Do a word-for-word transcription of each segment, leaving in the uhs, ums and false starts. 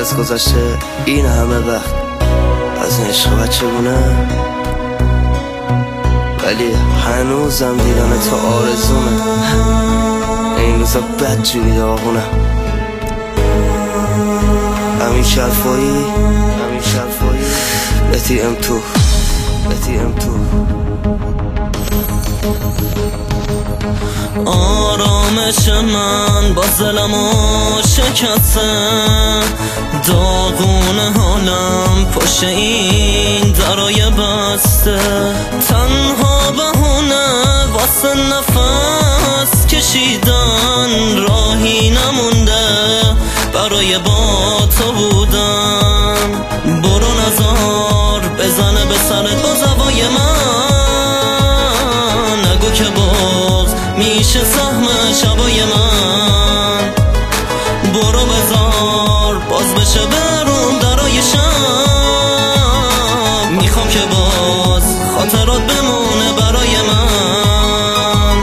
از گذشته این همه وقت از این عشق بچگونه، ولی هنوزم دیدن تو آرزومه. این روزا بدجوری داغونه. امین شرفایی امین شرفایی اتی ام تو اتی ام تو آرامش من با ظلمو شکسته، داغون حالم پشت این درای بسته، تنها بهونه واسه نفس کشیدن، راهی نمونده برای با تو بودن. برو نزار بزنه به سرت با زوای من، نگو که باز میشه سهم شبای من. برو بزار باز بشه برون درای شب، میخوام که باز خاطرات بمونه برای من.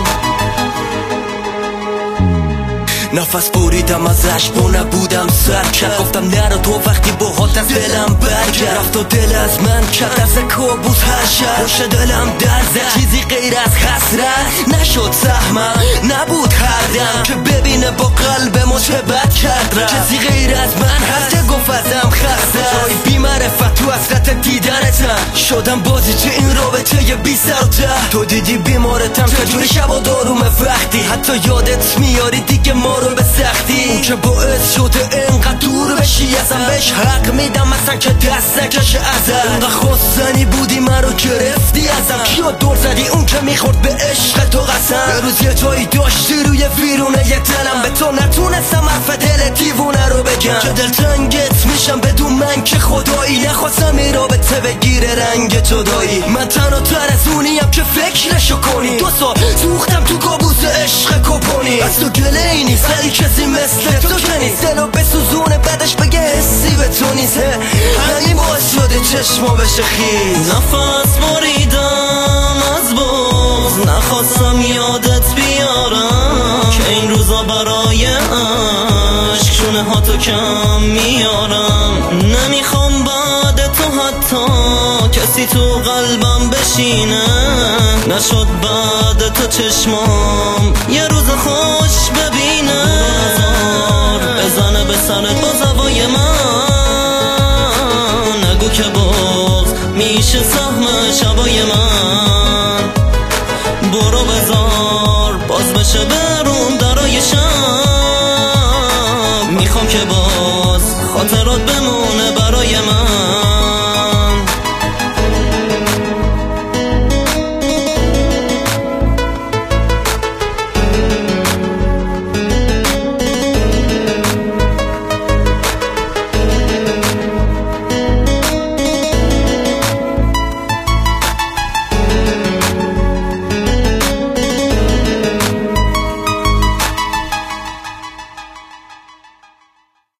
نفس بریدم ازش با نبودم سر کرد، گفتم نرو تو وقتی با حالت از دلم برگرد، رفت و دل از من کرد از کابوس هر شب، پشت دلم در زد چیزی غیر از حسرت نشد سهمم، نبود هر دم که ببینه با قلب ما چه بد کرد رفت. کسی غیر از من هست که گفت ازم خسته، جای بی معرفت تو حسرت دیدنتم، شدم بازی چه این رابطه یه بی سر و ته. تو دیدی بیمارتم چجوری شبا دارومه وقتی حتی یادت میاری دیگه ما رو به سختی، اون که باعث شده اینقدر دور بشی ازم، بهش حق میدم اصلا که دست نکشه ازم. اینقدر خواستنی بودی من رو گرفتی ازم، کیا دور زدی اون که میخورد به عشق تو قسم. یه روز یه جایی داشتی روی ویرونه یه دلم، به تو نتونستم حرف دل دیوونه رو بگم، که دلتنگت میشم بدون من که خدایی، نخواستم این رابطه بگیره رنگ جدایی. من تنها تر از اونیم که فکرشو کنی، دو سال سوختم تو کابوس عشق کپونی، از تو گله ای نیست ولی کسی مثل تو که نیست، دلو بسوزونه بعدش بگه حسی به تو نیست، همین باعث شده چشما بشه خیز. نفس بریدم از باز نخواستم یادت بیارم، که این روزا برای عشق شونه ها تو کم میارم. نمیخوام بعد تو حتی کسی تو قلبم بشینه، نشد بعد تو چشمام یه روز خوش ببینه. بزنه به سرت با زوای من، نگو که باز میشه سهم شبای من. برو بزار باز بشه برون درای شب، میخوام که باز خاطرات بمونه